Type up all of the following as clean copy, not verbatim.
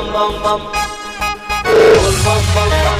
bum bum bum, bol bum bum bum.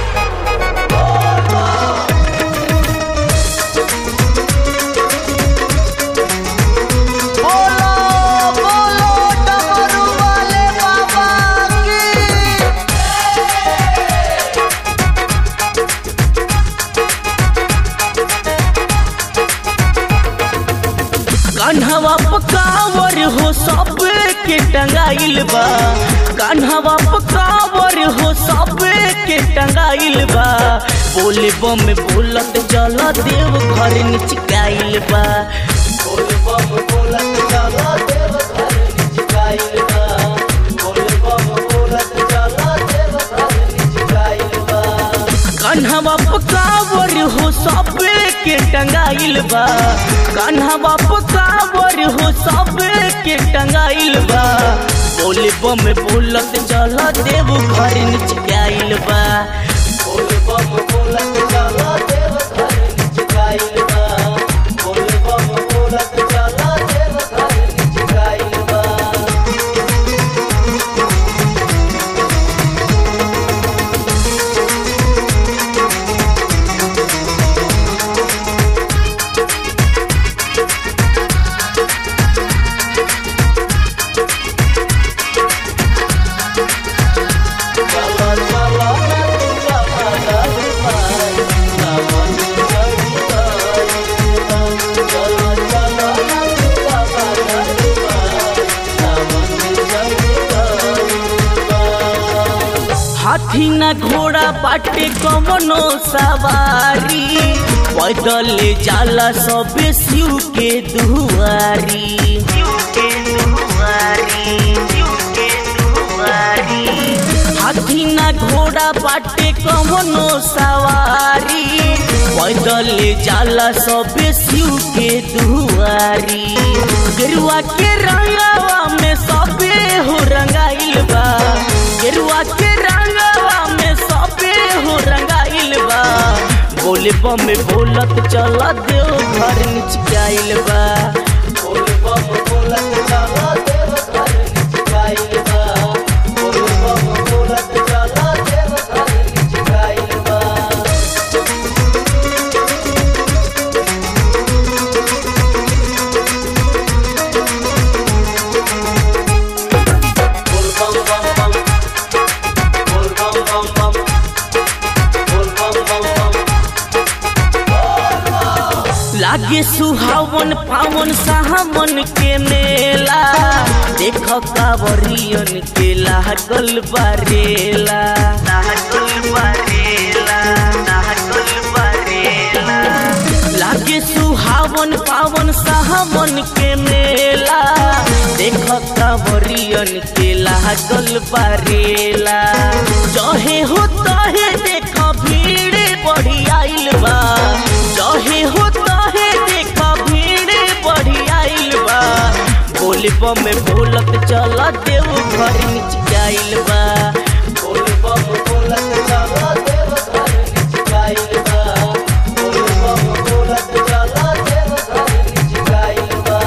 कान्हवा पकावर हो सब के टंगाइल बा, कान्हवा पकावर हो सब के टंगाइल बा। बोले बम बोलत चल देव घर निचकाइल बा, बोले बम बोलत चल देव घर निचकाइल बा, बोले बम बोलत चल देव घर निचकाइल बा। कान्हवा पकावर हो सब के टंगाइल बा, कान्हवा पकावर हो सब के टंगाइल बा। बोले बम बोलत चल देव घर निचकाइल बा, बोले बम बोलत चल देव घर निचकाइल बा, बोले बम बोलत चल देव घर निचकाइल बा। हाथी न घोड़ा बाटे कवनो सवारी, पैदल जाला सब शिव के दुआरी। हाथी न घोड़ा बाटे कवनो सवारी, पैदल जाला सब शिव के दुआरी। गेरुआ के रंगवा में सबे हो रंगाइल बा, गेरुआ के रंगवा में सबे हो रंगाइल बा। बोले बम बोलत चल देव घर निचकाइल बा, बोले बम बोलत चल देव घर निचकाइल बा, बोले बम बोलत चल देव घर निचकाइल बा। बोल बम बम बम, बोल बम बम बम, बोल बम बम बम। लागे सुहावन पावन सावन के मेला, देख कांवरियन के लागल बारेला, लागे सुहावन पावन सावन के मेला, देख कांवरियन के लागल बारेला। चाहे हो ताहे देख भीड़ बढ़ी आइल बा, चाहे हो ताहे देख भीड़ बढ़ी आइल बा। बोले बम बोलत चल देव घर निचकाइल बा, बोले बम बोलत चल देव घर निचकाइल बा, बोले बम बोलत चल देव घर निचकाइल बा।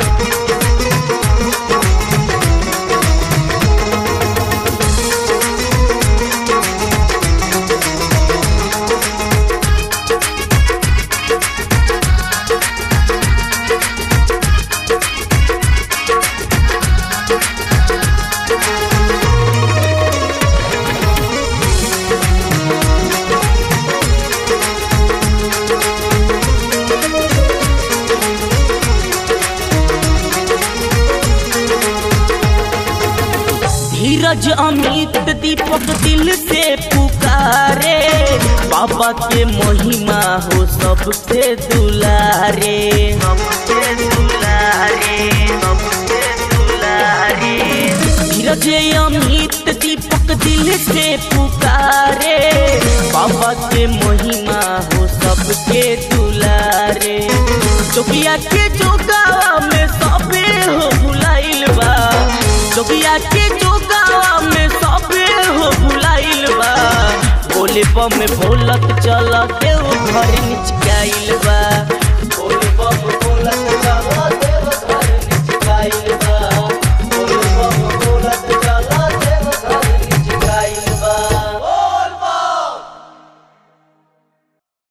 धीरज अमित दीपक दिल से पुकारे, बाबा के महिमा हो सबसे दुलारे। धीरज अमित दीपक दिल से पुकारे, बाबा के महिमा हो सबके दुलारे। जोगिया के जोगावा में सबे हो भुलाइल बा, जोगिया के जोगावा में सबे हो भुलाइल बा। बोले बम बोलत चल देव घर निचकाइल बा।